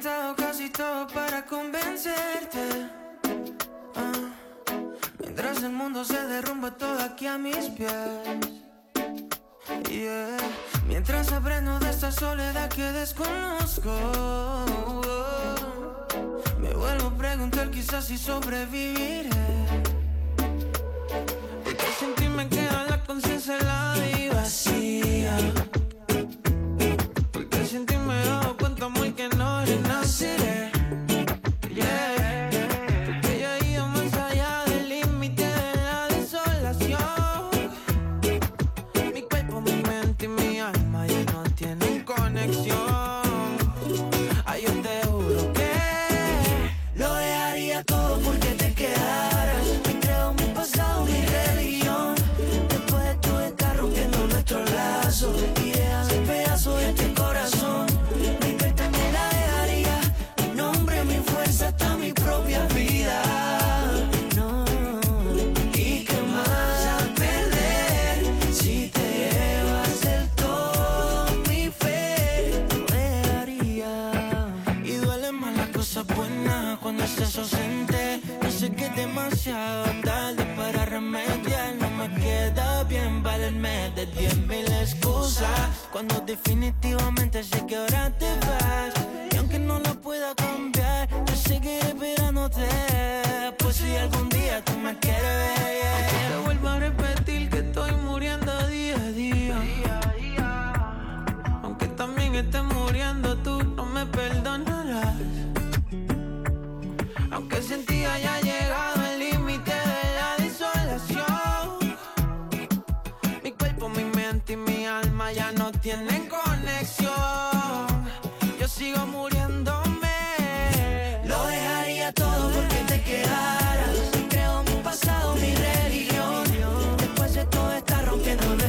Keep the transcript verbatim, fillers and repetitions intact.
intentado casi todo para convencerte. Ah, mientras el mundo se derrumba todo aquí a mis pies. Yeah. Mientras aprendo de esta soledad que desconozco, me vuelvo a preguntar quizás si sobreviviré. Porque sin ti me queda la conciencia helada y vacía. Porque sin ti me he dado cuenta muy que no renaceré. Yeah. Porque ya he ido más allá del límite de la desolación. Mi cuerpo, mi mente y mi alma ya no tienen conexión. Ay, yo te juro que lo dejaría todo porque te quedaras. Me creo mi pasado, mi religión. Después de todo estar rompiendo nuestros lazos y dejas el pedazo de este corazón. Mi carta me la dejaría, mi nombre, mi fuerza, hasta mi propia vida. No, ¿y qué más a perder si te llevas del todo mi fe? Lo dejaría. Y duele más las cosas buenas cuando estás ausente. Yo sé que es demasiado tarde para remediar. No me queda bien valerme de diez mil excusas cuando definitivamente sé que ahora te vas. Y aunque no lo pueda cambiar, yo seguiré esperándote. Pues si algún día tú me quieres ver, yeah. Aunque te vuelvo a repetir que estoy muriendo día a día, aunque también estés muriendo tú, no me perdonarás. Aunque sin ti haya llegado el límite de la desolación. Mi cuerpo, mi mente y mi alma ya no tienen conexión. Yo sigo muriéndome. Lo dejaría todo porque te quedaras. Creo mi pasado, mi religión. Después de todo está rompiendo